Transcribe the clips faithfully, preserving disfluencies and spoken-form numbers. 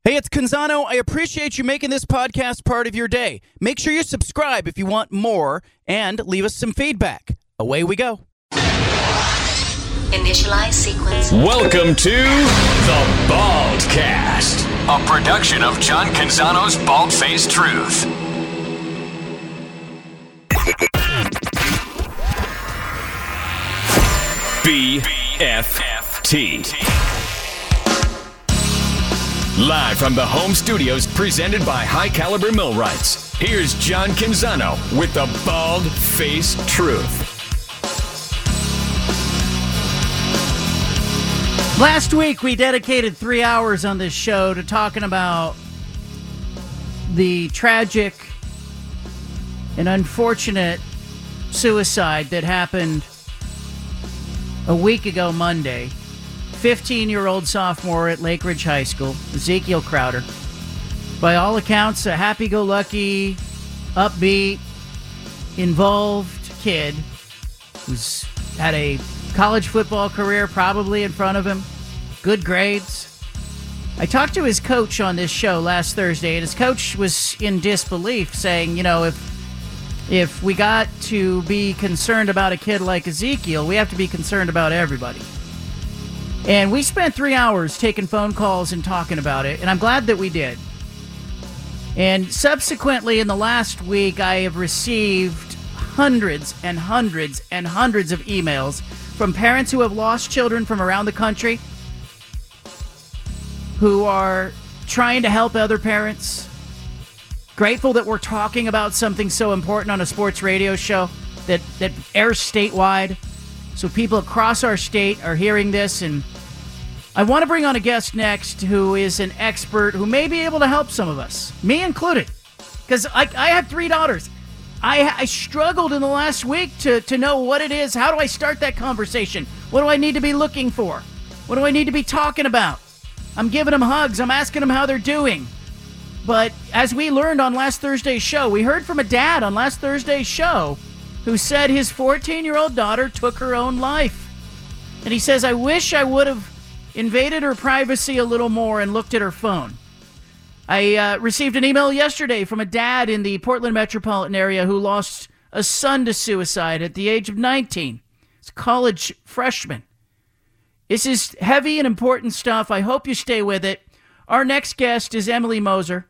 Hey, it's Canzano. I appreciate you making this podcast part of your day. Make sure you subscribe if you want more and leave us some feedback. Away we go. Initialize sequence. Welcome to The Baldcast, a production of John Canzano's Bald-Faced Truth. B F T. Live from the home studios presented by High Caliber Millwrights, here's John Canzano with The Bald-Faced Truth. Last week, we dedicated three hours on this show to talking about the tragic and unfortunate suicide that happened a week ago Monday. fifteen-year-old sophomore at Lake Ridge High School, Ezekiel Crowder. By all accounts, a happy-go-lucky, upbeat, involved kid who's had a college football career probably in front of him, good grades. I talked to his coach on this show last Thursday, and his coach was in disbelief, saying, you know, if if we got to be concerned about a kid like Ezekiel, we have to be concerned about everybody. And we spent three hours taking phone calls and talking about it, and I'm glad that we did. And subsequently, in the last week, I have received hundreds and hundreds and hundreds of emails from parents who have lost children from around the country, who are trying to help other parents. Grateful that we're talking about something so important on a sports radio show that, that airs statewide. So people across our state are hearing this, and I want to bring on a guest next who is an expert who may be able to help some of us, me included, because I, I have three daughters. I, I struggled in the last week to, to know what it is. How do I start that conversation? What do I need to be looking for? What do I need to be talking about? I'm giving them hugs. I'm asking them how they're doing. But as we learned on last Thursday's show, we heard from a dad on last Thursday's show who said his fourteen-year-old daughter took her own life. And he says, I wish I would have invaded her privacy a little more and looked at her phone. I uh, received an email yesterday from a dad in the Portland metropolitan area who lost a son to suicide at the age of nineteen. It's a college freshman. This is heavy and important stuff. I hope you stay with it. Our next guest is Emily Moser.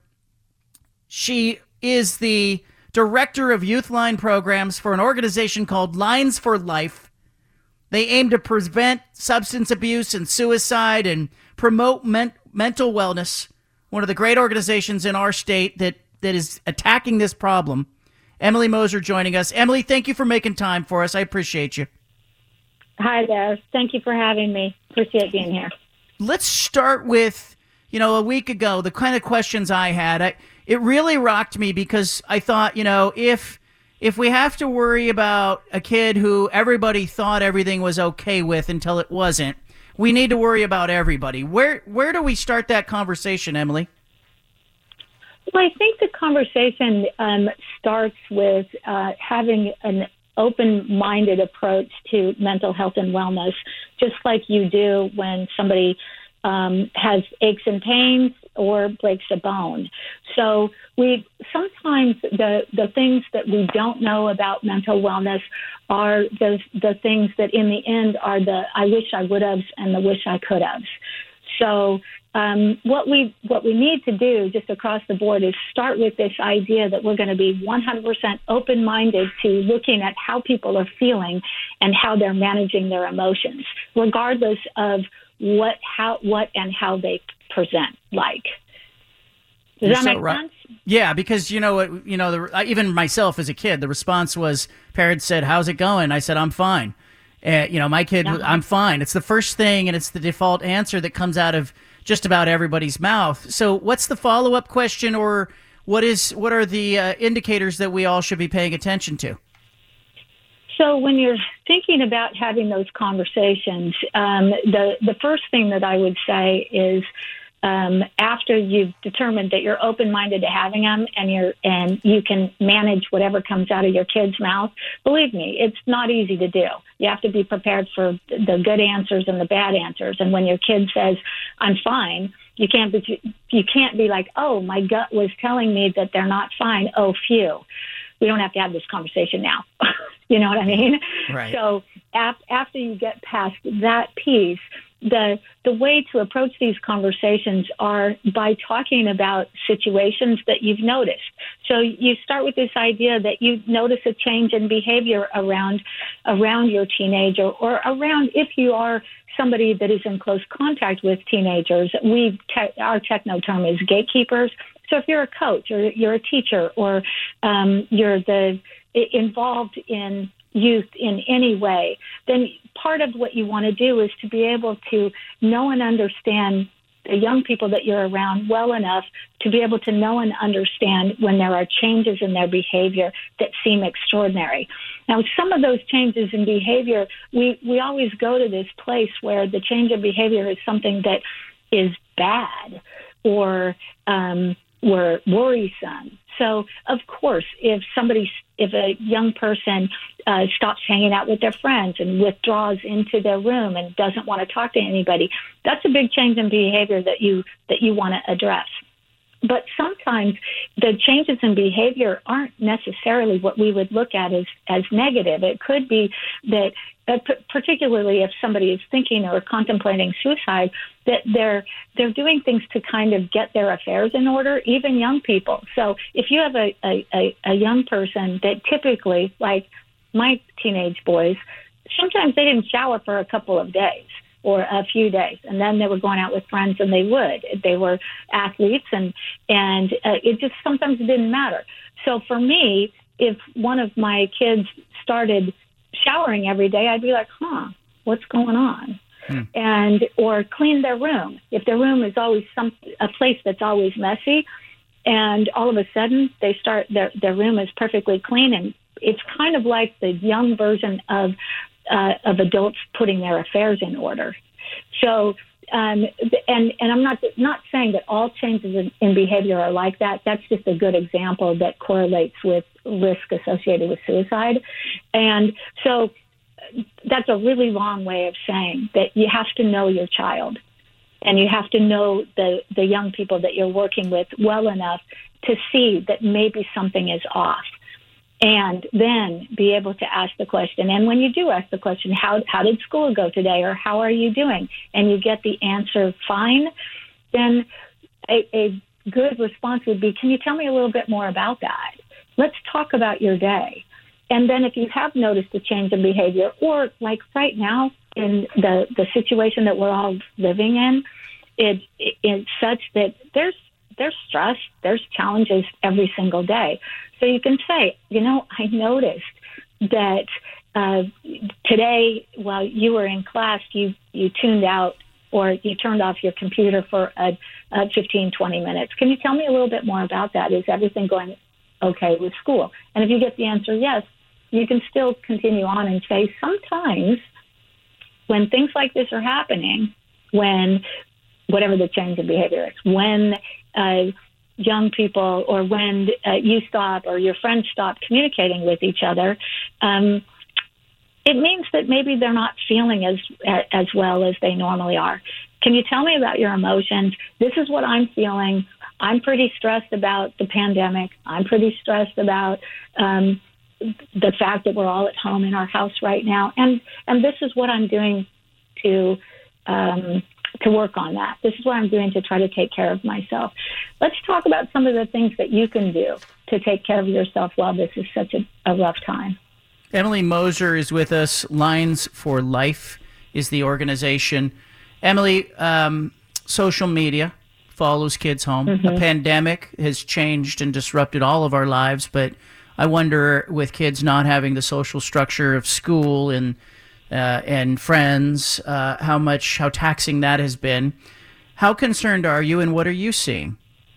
She is the Director of Youth Line Programs for an organization called Lines for Life. They aim to prevent substance abuse and suicide and promote men- mental wellness. One of the great organizations in our state that, that is attacking this problem. Emily Moser joining us. Emily, thank you for making time for us. I appreciate you. Hi there. Thank you for having me. Appreciate being here. Let's start with, you know, a week ago, the kind of questions I had. I, it really rocked me because I thought, you know, if if we have to worry about a kid who everybody thought everything was okay with until it wasn't, we need to worry about everybody. Where where do we start that conversation, Emily? Well, I think the conversation um, starts with uh, having an open-minded approach to mental health and wellness, just like you do when somebody um, has aches and pains or breaks a bone. So we sometimes the the things that we don't know about mental wellness are the the things that in the end are the I wish I would have and the wish I could have. So um, what we what we need to do just across the board is start with this idea that we're going to be one hundred percent open-minded to looking at how people are feeling and how they're managing their emotions, regardless of what how what and how they present. Like, does You're that so make right. sense? Yeah, because you know, it, you know, the, even myself as a kid, the response was parents said, "How's it going?" I said, "I'm fine." Uh, you know, my kid, Yeah. I'm fine. It's the first thing, and it's the default answer that comes out of just about everybody's mouth. So, what's the follow-up question, or what is what are the uh, indicators that we all should be paying attention to? So when you're thinking about having those conversations, um, the the first thing that I would say is um, after you've determined that you're open-minded to having them and you're and you can manage whatever comes out of your kid's mouth, believe me, it's not easy to do. You have to be prepared for the good answers and the bad answers. And when your kid says, "I'm fine," You can't be, you can't be like, oh, my gut was telling me that they're not fine. Oh, phew. We don't have to have this conversation now. You know what I mean? Right. So af- after you get past that piece, the the way to approach these conversations are by talking about situations that you've noticed. So you start with this idea that you notice a change in behavior around around your teenager, or around, if you are somebody that is in close contact with teenagers. We te- our techno term is gatekeepers. So if you're a coach, or you're a teacher, or um, you're the involved in youth in any way, then part of what you want to do is to be able to know and understand the young people that you're around well enough to be able to know and understand when there are changes in their behavior that seem extraordinary. Now, some of those changes in behavior, we, we always go to this place where the change of behavior is something that is bad or um, were worrisome. So, of course, if somebody, if a young person uh, stops hanging out with their friends and withdraws into their room and doesn't want to talk to anybody, that's a big change in behavior that you that you want to address. But sometimes the changes in behavior aren't necessarily what we would look at as, as negative. It could be that, uh, p- particularly if somebody is thinking or contemplating suicide, that they're they're doing things to kind of get their affairs in order, even young people. So if you have a, a, a young person that typically, like my teenage boys, sometimes they didn't shower for a couple of days or a few days, and then they were going out with friends, and they would. They were athletes, and and uh, it just sometimes didn't matter. So for me, if one of my kids started showering every day, I'd be like, huh, what's going on? Hmm. And or clean their room. If their room is always some a place that's always messy, and all of a sudden they start their their room is perfectly clean, and it's kind of like the young version of Uh, of adults putting their affairs in order. So, um, and and I'm not not saying that all changes in, in behavior are like that. That's just a good example that correlates with risk associated with suicide. And so that's a really long way of saying that you have to know your child, and you have to know the, the young people that you're working with well enough to see that maybe something is off. And then be able to ask the question. And when you do ask the question, how how did school go today, or how are you doing? And you get the answer fine, then a, a good response would be, can you tell me a little bit more about that? Let's talk about your day. And then if you have noticed a change in behavior, or like right now in the, the situation that we're all living in, it, it it's such that there's there's stress, there's challenges every single day. So you can say, you know, I noticed that uh, today while you were in class, you, you tuned out or you turned off your computer for a, a fifteen, twenty minutes. Can you tell me a little bit more about that? Is everything going okay with school? And if you get the answer yes, you can still continue on and say, sometimes when things like this are happening, when whatever the change in behavior is, when uh, young people or when uh, you stop or your friends stop communicating with each other, um, it means that maybe they're not feeling as as well as they normally are. Can you tell me about your emotions? This is what I'm feeling. I'm pretty stressed about the pandemic. I'm pretty stressed about um, the fact that we're all at home in our house right now. And, and this is what I'm doing to um, to work on that. This is what I'm doing to try to take care of myself. Let's talk about some of the things that you can do to take care of yourself while this is such a, a rough time. Emily Moser is with us. Lines for Life is the organization. Emily, um, social media follows kids home. Mm-hmm. A pandemic has changed and disrupted all of our lives, but I wonder, with kids not having the social structure of school and uh, and friends, uh, how much, how taxing that has been. How concerned are you, and what are you seeing?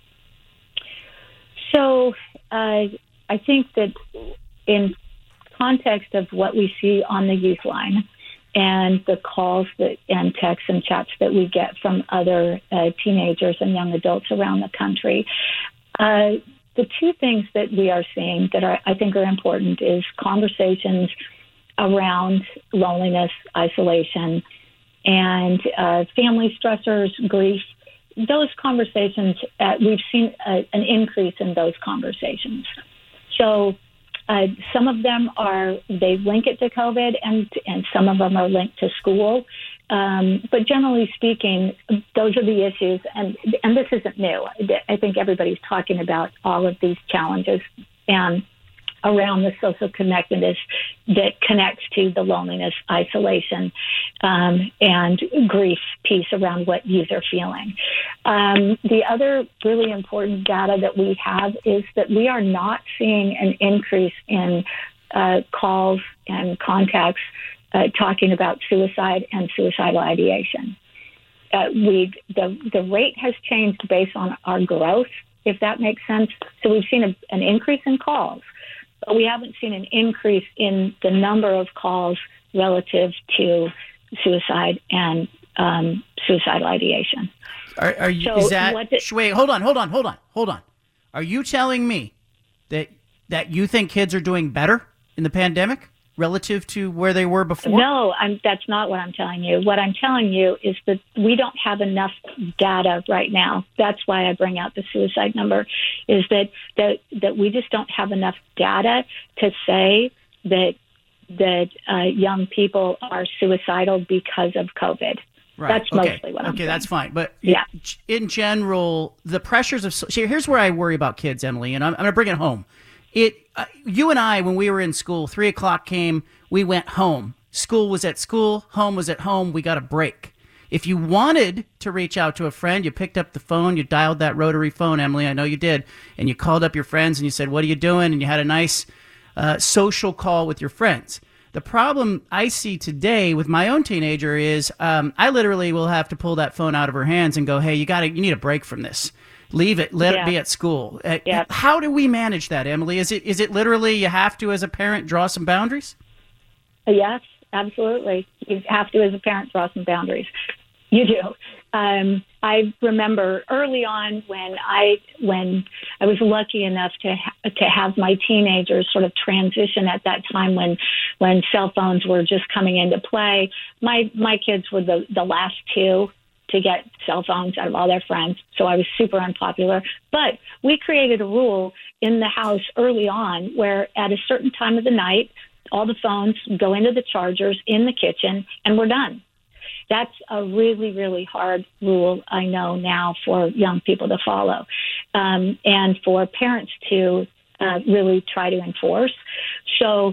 So uh, I think that in context of what we see on the youth line and the calls that and texts and chats that we get from other uh, teenagers and young adults around the country, uh, the two things that we are seeing that are, I think are important is conversations around loneliness, isolation, and uh, family stressors, grief, those conversations, uh, we've seen a, an increase in those conversations. So uh, some of them are, they link it to COVID, and, and some of them are linked to school. Um, but generally speaking, those are the issues, and and this isn't new. I think everybody's talking about all of these challenges and around the social connectedness that connects to the loneliness, isolation, um, and grief piece around what youth are feeling. Um, the other really important data that we have is that we are not seeing an increase in uh, calls and contacts Uh, talking about suicide and suicidal ideation. Uh, we the the rate has changed based on our growth, if that makes sense. So we've seen a, an increase in calls, but we haven't seen an increase in the number of calls relative to suicide and um, suicidal ideation. Are, are you? So is that? what the, wait, hold on, hold on, hold on, hold on. Are you telling me that that you think kids are doing better in the pandemic relative to where they were before? No, I'm, that's not what I'm telling you. What I'm telling you is that we don't have enough data right now. That's why I bring out the suicide number, is that, that, that we just don't have enough data to say that that uh, young people are suicidal because of COVID. Right. That's okay. mostly what I'm Okay, saying. that's fine. But yeah. in general, the pressures of... So, here's where I worry about kids, Emily, and I'm, I'm going to bring it home. It, uh, you and I, when we were in school, three o'clock came, we went home. School was at school, home was at home. We got a break. If you wanted to reach out to a friend, you picked up the phone, you dialed that rotary phone, Emily, I know you did, and you called up your friends and you said, what are you doing? And you had a nice uh, social call with your friends. The problem I see today with my own teenager is um, I literally will have to pull that phone out of her hands and go, hey, you got to, you need a break from this. Leave it. Let yeah. it be at school. Uh, yeah. How do we manage that, Emily? Is it is it literally you have to, as a parent, draw some boundaries? Yes, absolutely. You have to, as a parent, draw some boundaries. You do. Um, I remember early on when I when I was lucky enough to ha- to have my teenagers sort of transition at that time when when cell phones were just coming into play. My my kids were the the last two to get cell phones out of all their friends. So I was super unpopular. But we created a rule in the house early on where at a certain time of the night, all the phones go into the chargers in the kitchen and we're done. That's a really, really hard rule, I know now, for young people to follow um, and for parents to uh, really try to enforce. So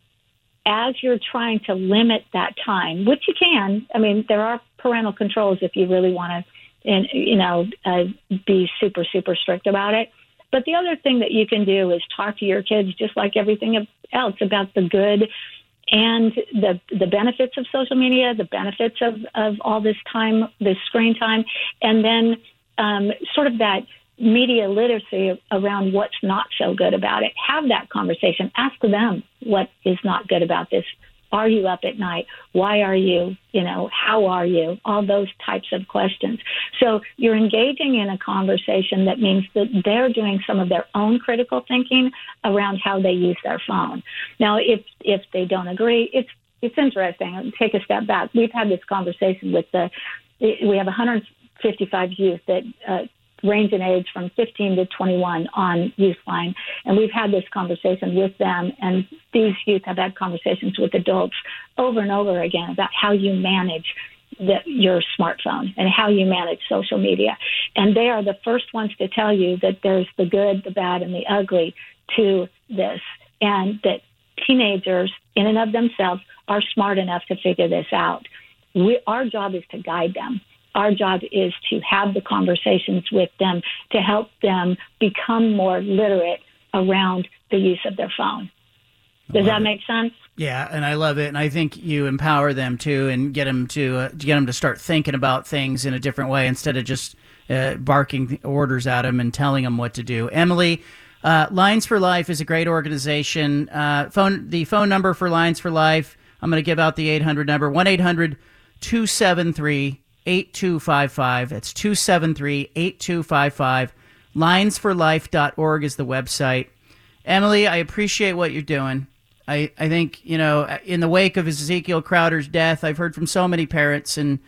as you're trying to limit that time, which you can, I mean, there are parental controls if you really want to, and you know, uh, be super, super strict about it. But the other thing that you can do is talk to your kids, just like everything else, about the good and the the benefits of social media, the benefits of, of all this time, this screen time, and then um, sort of that media literacy around what's not so good about it. Have that conversation. Ask them what is not good about this. Are you up at night? Why are you? You know, how are you? All those types of questions. So you're engaging in a conversation that means that they're doing some of their own critical thinking around how they use their phone. Now, if if they don't agree, it's it's interesting. Take a step back. We've had this conversation with the, we have one hundred fifty-five youth that uh, range in age from fifteen to twenty-one on Youthline. And we've had this conversation with them, and these youth have had conversations with adults over and over again about how you manage the, your smartphone and how you manage social media. And they are the first ones to tell you that there's the good, the bad, and the ugly to this, and that teenagers in and of themselves are smart enough to figure this out. We, our job is to guide them. Our job is to have the conversations with them to help them become more literate around the use of their phone. Does that make sense? Yeah, and I love it, and I think you empower them too, and get them to uh, get them to start thinking about things in a different way instead of just uh, barking orders at them and telling them what to do. Emily, uh, Lines for Life is a great organization. Uh, phone the phone number for Lines for Life. I'm going to give out the eight hundred number, one eight hundred two seven three eight two five five. That's two seven three eight two five five. lines for life dot org is the website. Emily, I appreciate what you're doing. I, I think, you know, in the wake of Ezekiel Crowder's death, I've heard from so many parents, and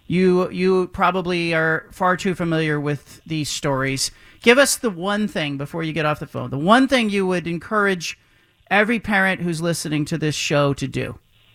You you probably are far too familiar with these stories. Give us the one thing before you get off the phone, the one thing you would encourage every parent who's listening to this show to do.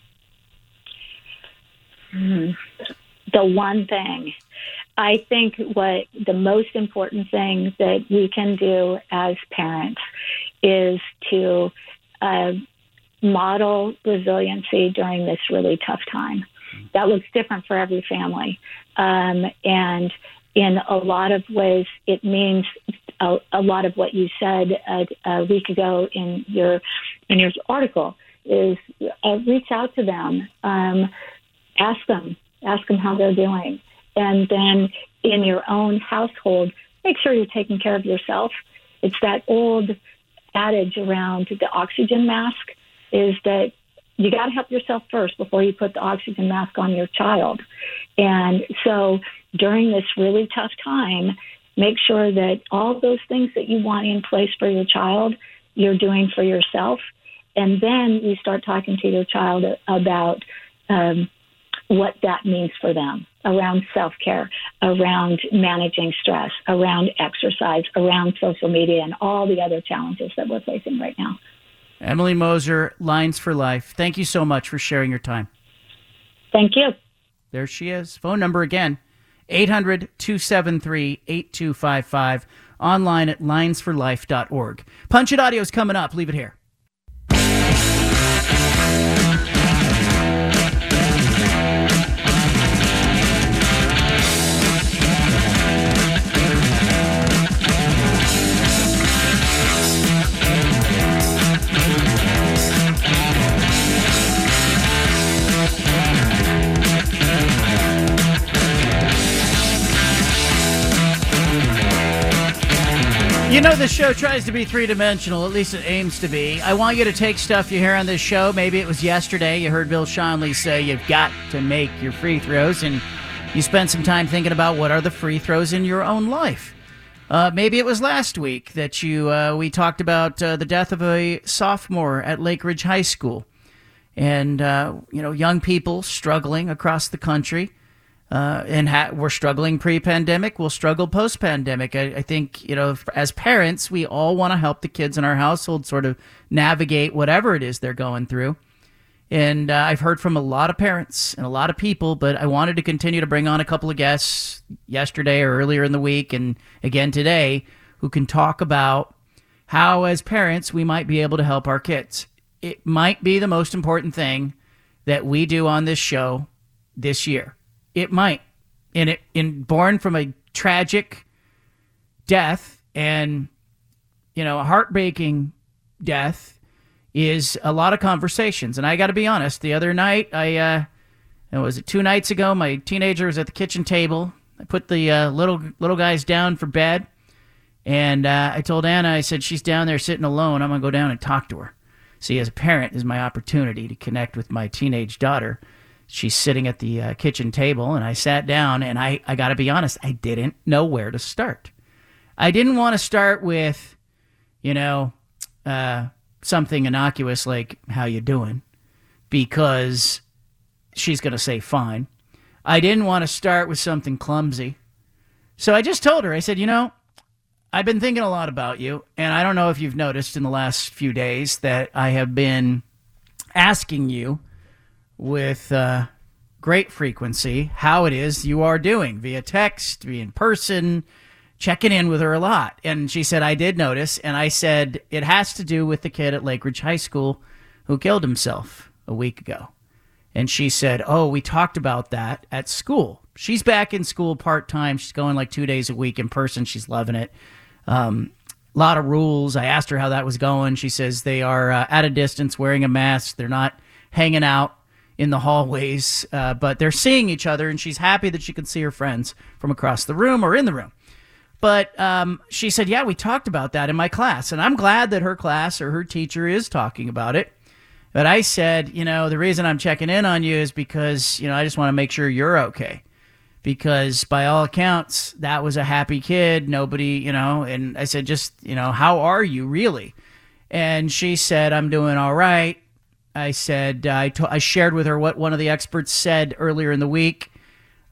Mm-hmm. The one thing. I think what the most important thing that we can do as parents is to uh, model resiliency during this really tough time. That looks different for every family. Um, and in a lot of ways, it means a, a lot of what you said a, a week ago in your in your article is uh, reach out to them, um, ask them, ask them how they're doing. And then in your own household, make sure you're taking care of yourself. It's that old adage around the oxygen mask is that you got to help yourself first before you put the oxygen mask on your child. And so during this really tough time, make sure that all those things that you want in place for your child, you're doing for yourself. And then you start talking to your child about um, what that means for them around self-care, around managing stress, around exercise, around social media, and all the other challenges that we're facing right now. Emily Moser, Lines for Life. Thank you so much for sharing your time. Thank you. There she is. Phone number again, eight hundred, two seven three, eight two five five. Online at lines for life dot org. Punch It Audio is coming up. Leave it here. You know, the show tries to be three-dimensional, at least it aims to be. I want you to take stuff you hear on this show. Maybe it was yesterday. You heard Bill Schonely say you've got to make your free throws, and you spent some time thinking about what are the free throws in your own life. Uh, maybe it was last week that you uh, we talked about uh, the death of a sophomore at Lake Ridge High School, and uh, you know, young people struggling across the country. Uh, and ha- we're struggling pre-pandemic. We'll struggle post-pandemic. I, I think, you know, as parents, we all want to help the kids in our household sort of navigate whatever it is they're going through. And uh, I've heard from a lot of parents and a lot of people, but I wanted to continue to bring on a couple of guests yesterday or earlier in the week and again today who can talk about how, as parents, we might be able to help our kids. It might be the most important thing that we do on this show this year. It might. And it in born from a tragic death and, you know, a heartbreaking death is a lot of conversations. And I got to be honest, the other night, I, uh, was it two nights ago, my teenager was at the kitchen table. I put the uh, little little guys down for bed. And uh, I told Anna, I said, she's down there sitting alone. I'm going to go down and talk to her. See, as a parent, is my opportunity to connect with my teenage daughter. She's sitting at the uh, kitchen table, and I sat down, and I, I got to be honest, I didn't know where to start. I didn't want to start with, you know, uh, something innocuous like, how you doing? Because she's going to say fine. I didn't want to start with something clumsy. So I just told her, I said, you know, I've been thinking a lot about you, and I don't know if you've noticed in the last few days that I have been asking you with uh, great frequency how it is you are doing via text, via in person, checking in with her a lot. And she said, I did notice. And I said, it has to do with the kid at Lake Ridge High School who killed himself a week ago. And she said, oh, we talked about that at school. She's back in school part-time. She's going like two days a week in person. She's loving it. Um, a lot of rules. I asked her how that was going. She says they are uh, at a distance, wearing a mask. They're not hanging out in the hallways, uh, but they're seeing each other, and she's happy that she can see her friends from across the room or in the room. But um, she said, yeah, we talked about that in my class, and I'm glad that her class or her teacher is talking about it. But I said, you know, the reason I'm checking in on you is because, you know, I just want to make sure you're okay. Because by all accounts, that was a happy kid. Nobody, you know, and I said, just, you know, how are you really? And she said, I'm doing all right. I said, uh, I, to- I shared with her what one of the experts said earlier in the week.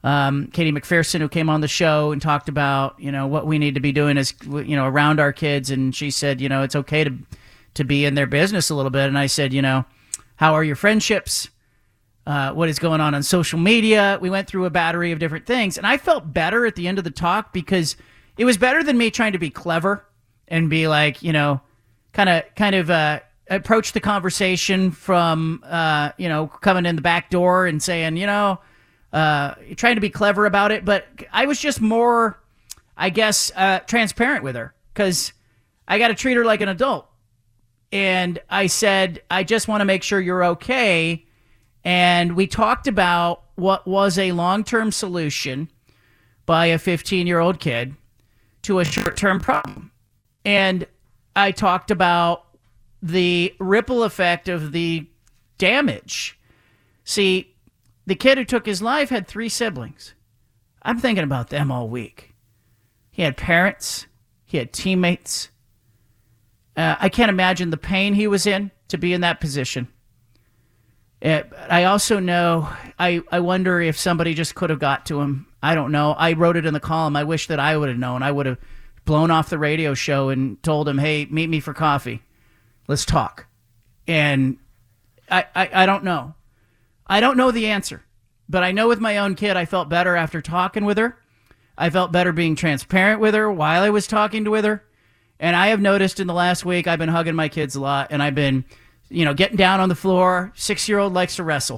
um, Katie McPherson, who came on the show and talked about, you know, what we need to be doing as, you know, around our kids. And she said, you know, it's okay to to be in their business a little bit. And I said, you know, how are your friendships? Uh, what is going on on social media? We went through a battery of different things. And I felt better at the end of the talk because it was better than me trying to be clever and be like, you know, kind of kind of uh, approach the conversation from, uh, you know, coming in the back door and saying, you know, uh, trying to be clever about it. But I was just more, I guess, uh, transparent with her because I got to treat her like an adult. And I said, I just want to make sure you're okay. And we talked about what was a long-term solution by a fifteen-year-old kid to a short-term problem. And I talked about the ripple effect of the damage. See, the kid who took his life had three siblings. I'm thinking about them all week. He had parents. He had teammates. Uh, I can't imagine the pain he was in to be in that position. Uh, I also know, I, I wonder if somebody just could have got to him. I don't know. I wrote it in the column. I wish that I would have known. I would have blown off the radio show and told him, hey, meet me for coffee. Let's talk. And I, I, I don't know. I don't know the answer. But I know with my own kid, I felt better after talking with her. I felt better being transparent with her while I was talking to with her. And I have noticed in the last week, I've been hugging my kids a lot, and I've been, you know, getting down on the floor. Six-year-old likes to wrestle.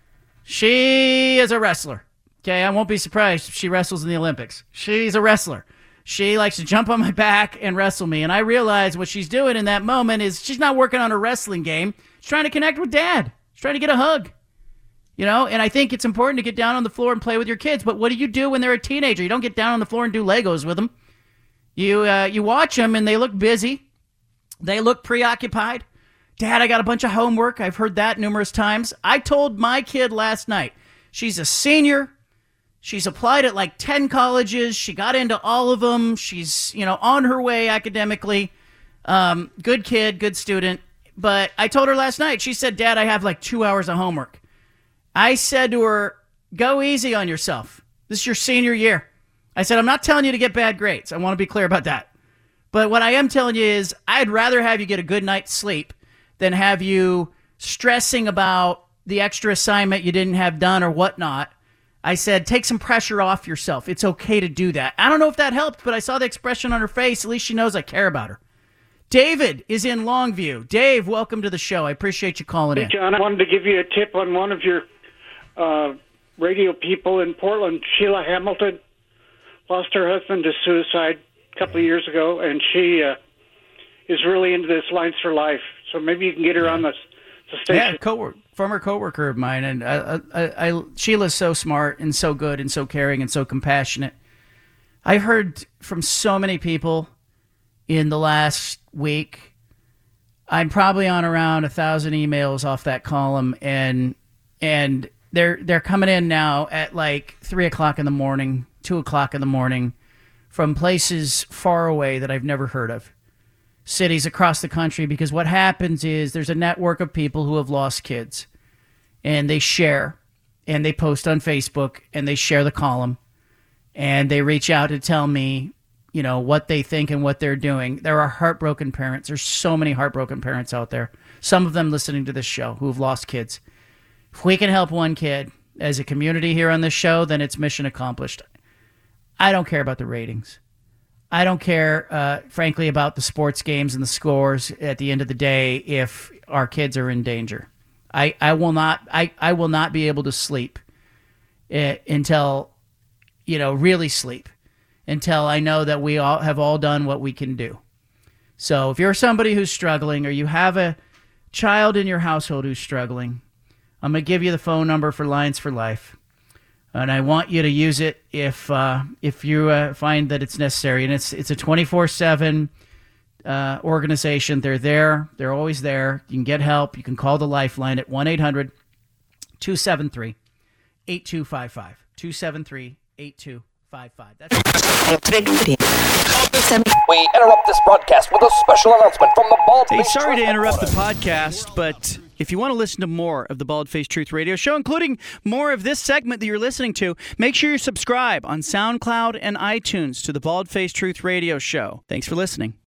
She is a wrestler. Okay, I won't be surprised if she wrestles in the Olympics. She's a wrestler. She likes to jump on my back and wrestle me. And I realize what she's doing in that moment is she's not working on her wrestling game. She's trying to connect with dad. She's trying to get a hug. You know, and I think it's important to get down on the floor and play with your kids. But what do you do when they're a teenager? You don't get down on the floor and do Legos with them. You uh, you watch them, and they look busy. They look preoccupied. Dad, I got a bunch of homework. I've heard that numerous times. I told my kid last night, she's a senior. She's applied at like ten colleges. She got into all of them. She's, you know, on her way academically. Um, good kid, good student. But I told her last night, she said, Dad, I have like two hours of homework. I said to her, go easy on yourself. This is your senior year. I said, I'm not telling you to get bad grades. I want to be clear about that. But what I am telling you is I'd rather have you get a good night's sleep than have you stressing about the extra assignment you didn't have done or whatnot. I said, take some pressure off yourself. It's okay to do that. I don't know if that helped, but I saw the expression on her face. At least she knows I care about her. David is in Longview. Dave, welcome to the show. I appreciate you calling hey, in. John, I wanted to give you a tip on one of your uh, radio people in Portland, Sheila Hamilton. Lost her husband to suicide a couple of years ago, and she uh, is really into this Lines for Life. So maybe you can get her on the, the station. Yeah, co-worker, former coworker of mine, and I, I, I, Sheila's so smart and so good and so caring and so compassionate. I heard from so many people in the last week. I'm probably on around a thousand emails off that column, and and they're they're coming in now at like three o'clock in the morning. two o'clock in the morning from places far away that I've never heard of, cities across the country, because what happens is there's a network of people who have lost kids, and they share, and they post on Facebook, and they share the column, and they reach out to tell me, you know, what they think and what they're doing. There are heartbroken parents. There's so many heartbroken parents out there, some of them listening to this show who have lost kids. If we can help one kid as a community here on this show, then it's mission accomplished. I don't care about the ratings. I don't care, uh, frankly, about the sports games and the scores at the end of the day if our kids are in danger. I, I will not I, I will not be able to sleep uh, until, you know, really sleep, until I know that we all have all done what we can do. So if you're somebody who's struggling, or you have a child in your household who's struggling, I'm going to give you the phone number for Lines for Life. And I want you to use it if uh, if you uh, find that it's necessary. And it's it's a twenty-four seven uh, organization. They're there. They're always there. You can get help. You can call the Lifeline at one eight hundred two seven three eight two five five. two seven three eight two five five. That's we interrupt this broadcast with a special announcement from the Bald Hey, Face sorry to Truth interrupt the Reporter. podcast, but If you want to listen to more of the Bald Faced Truth Radio Show, including more of this segment that you're listening to, make sure you subscribe on SoundCloud and iTunes to the Bald Faced Truth Radio Show. Thanks for listening.